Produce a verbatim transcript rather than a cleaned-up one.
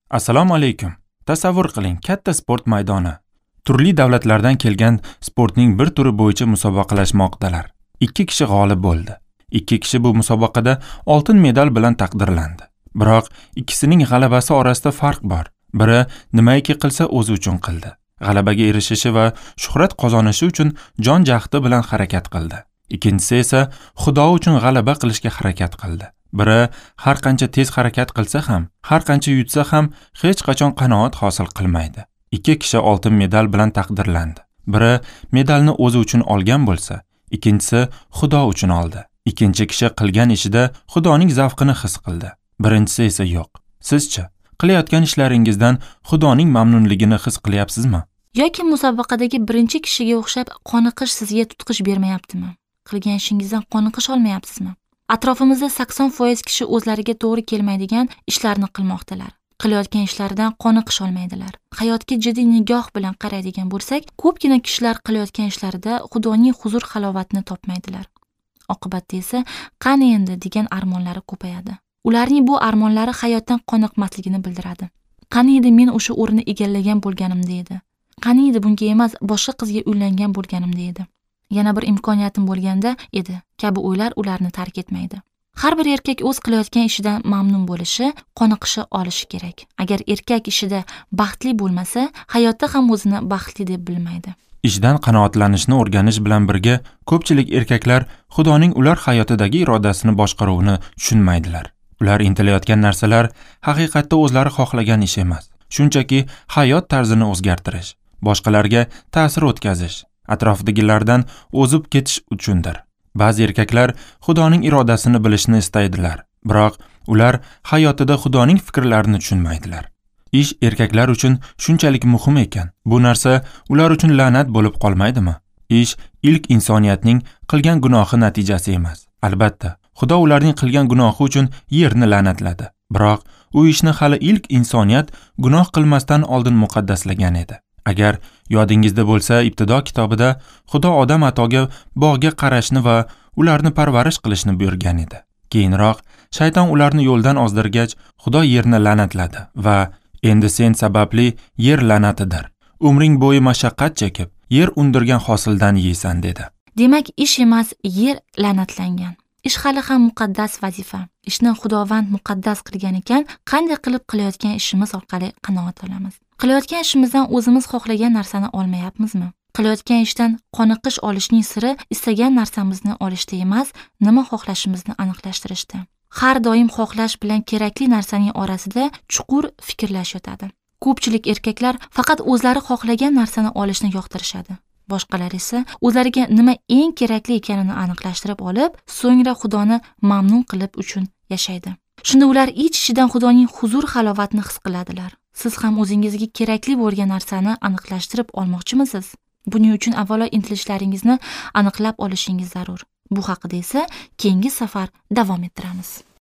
Assalomu alaykum. Tasavvur qiling, katta sport maydoni. Turli davlatlardan kelgan sportning bir turi bo'yicha musobaqalashmoqdalar. Ikki kishi g'olib bo'ldi. Ikki kishi bu musobaqada oltin medal bilan taqdirlandi. Biroq ikkisining g'alabasi orasida farq bor. Biri nimaiki qilsa o'zi uchun qildi. G'alabaga erishishi va shuhrat qozonishi uchun jon jahdi bilan harakat qildi. Ikkinchisi esa Xudo uchun g'alaba qilishga harakat qildi. Biri har qancha tez harakat qilsa ham, har qancha yutsa ham hech qachon qanoat hosil qilmaydi. Ikki kishi oltin medal bilan taqdirlandi. Biri medalni o'zi uchun olgan bo'lsa, ikkinchisi Xudo uchun oldi. Ikkinchi kishi qilgan ishida Xudoning zavqini his qildi. Birinchisi esa yo'q. Sizchi, qilayotgan ishlaringizdan Xudoning mamnunligini his qilyapsizmi? Yoki musobaqadagi birinchi kishiga o'xshab qoniqish sizga tutqish bermayaptimi? Qilgan ishingizdan qoniqish olmayapsizmi? Atrofimizda sakson foiz kishi o'zlariga to'g'ri kelmaydigan ishlarni qilmoqdalar. Qilayotgan ishlaridan qoniqish olmaydilar. Hayotga jiddiy nigoh bilan qaraydigan bo'lsak, ko'pgina kishilar qilayotgan ishlarida Xudoning huzur halovatini topmaydilar. Oqibatda esa qani endi degan armonlari ko'payadi. Ularning bu armonlari hayotdan qoniqmasligini bildiradi. Qani edi men o'sha o'rinni egallagan bo'lganimda edi. Qani edi bunga emas, boshqa qizga uylangan bo'lganimda edi. Yana bir imkoniyatim bo'lganda edi kabi o'ylar ularni tark etmaydi. Har bir erkak o'z qilayotgan ishidan mamnun bo'lishi, qoniqishi olishi kerak. Agar erkak ishida baxtli bo'lmasa, hayotda ham o'zini baxtli deb bilmaydi. Ishdan qanoatlanishni o'rganish bilan birga, ko'pchilik erkaklar Xudoning ular hayotidagi irodasini boshqaruvini tushunmaydilar. Ular intilayotgan narsalar haqiqatda o'zlari xohlagan ish emas. Shunchaki hayot tarzini o'zgartirish, boshqalarga ta'sir o'tkazish, atrofidagilardan o'zib ketish uchundir. Ba'zi erkaklar Xudoning irodasini bilishni istaydilar, biroq ular hayotida Xudoning fikrlarini tushunmaydilar. Ish erkaklar uchun shunchalik muhim ekan, bu narsa ular uchun la'nat bo'lib qolmaydimi? Ish ilk insoniyatning qilgan gunohi natijasi emas. Albatta, Xudo ularning qilgan gunohi uchun yerni la'natladi. Biroq u ishni hali ilk insoniyat gunoh qilmasdan oldin muqaddaslagan edi. Agar yodingizda bo'lsa, ibtido kitobida Xudo odam atoga bog'ga qarashni va ularni parvarish qilishni buyurgan edi. Keyinroq shayton ularni yo'ldan ozdirgach, Xudo yerni la'natladi va endi sen sababli yer la'natidir. Umring bo'yi mashaqqat chekib, yer undirgan hosildan yeysan dedi. Demak, ish emas, yer la'natlangan. Ish hali ham muqaddas vazifa. Ishni Xudovand muqaddas qilgan ekan, qanday qilib qilayotgan ishimiz orqali qanoat olamiz? Qilayotgan ishimizdan o'zimiz xohlagan narsani olmayapmizmi? Qilayotgan ishdan qoniqish olishning siri istagan narsamizni olishda emas, nima xohlashimizni aniqlashtirishda. Har doim xohlash bilan kerakli narsaning orasida chuqur fikrlash yotadi. Ko'pchilik erkaklar faqat o'zlari xohlagan narsani olishni yoqtirishadi. Boshqalar esa o'zlariga nima eng kerakli ekanini aniqlashtirib olib, so'ngra Xudoni mamnun qilib uchun yashaydi. Shunda ular ich-ichidan Xudoning huzur halovatini his qiladilar. Siz ham o'zingizga kerakli bo'lgan narsani aniqlashtirib olmoqchimisiz? Buning uchun avvalo intilishlaringizni aniqlab olishingiz zarur. Bu haqida esa keyingi safar davom ettiramiz.